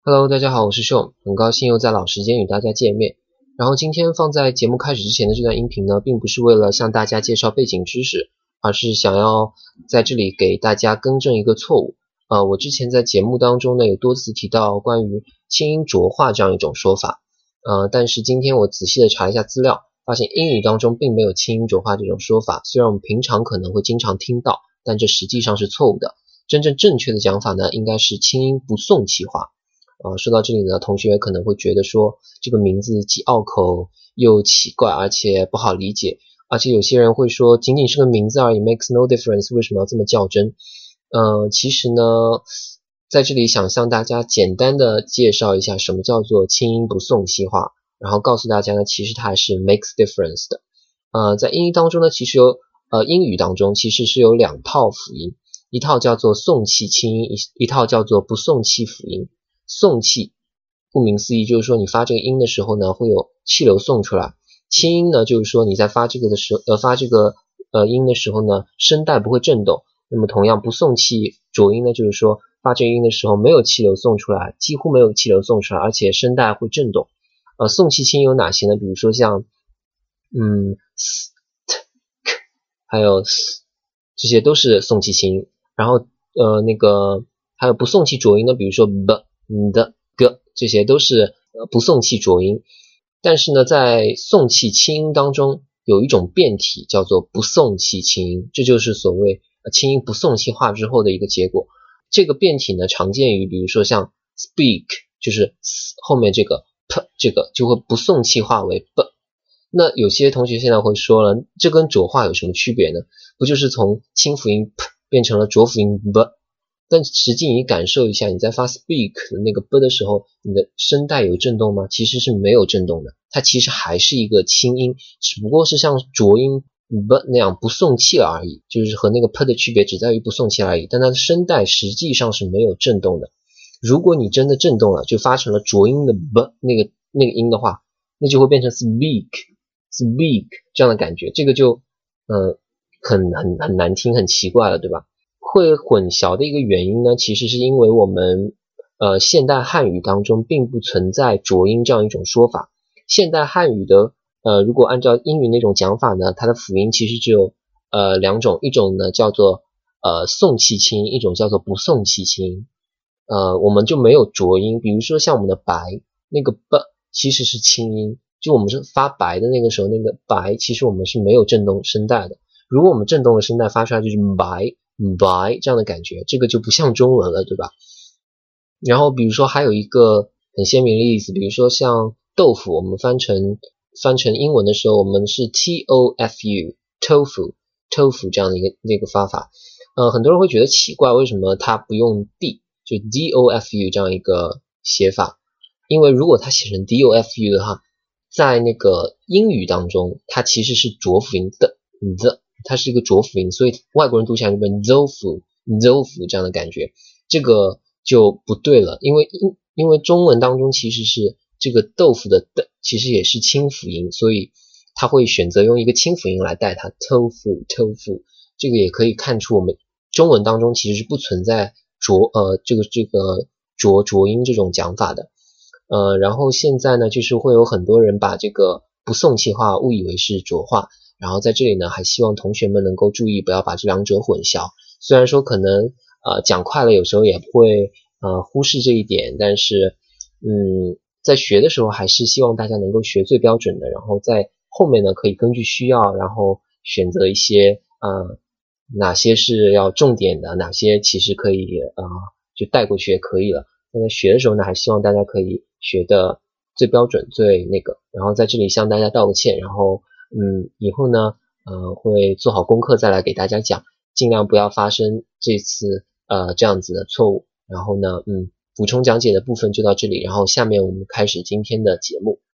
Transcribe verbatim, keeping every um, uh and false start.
Hello，大家好，我是秀，很高兴又在老时间与大家见面。然后今天放在节目开始之前的这段音频呢，并不是为了向大家介绍背景知识，而是想要在这里给大家更正一个错误。呃，我之前在节目当中呢有多次提到关于清音浊化这样一种说法，呃，但是今天我仔细的查一下资料，发现英语当中并没有清音浊化这种说法，虽然我们平常可能会经常听到，但这实际上是错误的。真正正确的讲法呢，应该是清音不送气化。呃，说到这里呢，同学可能会觉得说这个名字既拗口又奇怪，而且不好理解，而且有些人会说仅仅是个名字而已 makes no difference， 为什么要这么较真？呃，其实呢，在这里想向大家简单的介绍一下什么叫做清音不送气化，然后告诉大家呢，其实它还是 makes difference 的。呃，在英语当中呢，其实有呃英语当中其实是有两套辅音，一套叫做送气清音，一一套叫做不送气辅音。送气顾名思义就是说你发这个音的时候呢会有气流送出来，清音呢就是说你在发这个的时候呃发这个呃音的时候呢声带不会震动。那么同样不送气浊音呢就是说发这个音的时候没有气流送出来，几乎没有气流送出来，而且声带会震动。呃送气清音有哪些呢？比如说像嗯 s t k 还有 s 这些都是送气清音。然后呃那个还有不送气浊音呢，比如说 b的 g 这些都是不送气浊音。但是呢在送气清音当中有一种变体叫做不送气清音，这就是所谓清音不送气化之后的一个结果。这个变体呢常见于比如说像 speak， 就是后面这个 p 这个就会不送气化为 b。 那有些同学现在会说了，这跟浊化有什么区别呢？不就是从清辅音 p 变成了浊辅音 b？但实际你感受一下，你在发 speak 的那个 b 的时候，你的声带有震动吗？其实是没有震动的，它其实还是一个清音，只不过是像浊音 b 那样不送气而已，就是和那个 p 的区别只在于不送气而已，但它的声带实际上是没有震动的。如果你真的震动了，就发成了浊音的 b 那个那个音的话，那就会变成 speak speak 这样的感觉，这个就呃很很很难听，很奇怪了，对吧？会混淆的一个原因呢，其实是因为我们呃现代汉语当中并不存在浊音这样一种说法。现代汉语的呃如果按照英语那种讲法呢，它的辅音其实只有呃两种，一种呢叫做呃送气清音，一种叫做不送气清音。呃我们就没有浊音，比如说像我们的白那个 b 其实是清音，就我们是发白的那个时候，那个白其实我们是没有震动声带的。如果我们震动了声带发出来就是白白这样的感觉，这个就不像中文了，对吧？然后比如说还有一个很鲜明的例子，比如说像豆腐，我们翻成翻成英文的时候，我们是 T O F U tofu tofu 这样的一个那个发法。呃很多人会觉得奇怪，为什么它不用 D 就 D O F U 这样一个写法？因为如果它写成 D O F U 的话，在那个英语当中它其实是浊辅音的 the，它是一个浊辅音，所以外国人读起来就变 zofu zofu 这样的感觉，这个就不对了。因为因因为中文当中其实是这个豆腐的的其实也是清辅音，所以他会选择用一个清辅音来代它 tofu tofu。这个也可以看出我们中文当中其实是不存在浊呃这个这个浊浊音这种讲法的。呃然后现在呢就是会有很多人把这个不送气化误以为是浊化。然后在这里呢还希望同学们能够注意不要把这两者混淆，虽然说可能呃讲快了有时候也会呃忽视这一点，但是嗯在学的时候还是希望大家能够学最标准的，然后在后面呢可以根据需要然后选择一些呃哪些是要重点的，哪些其实可以呃就带过去也可以了。那在学的时候呢还希望大家可以学的最标准最那个，然后在这里向大家道个歉，然后嗯，以后呢，呃，会做好功课再来给大家讲，尽量不要发生这次呃这样子的错误。然后呢，嗯，补充讲解的部分就到这里，然后下面我们开始今天的节目。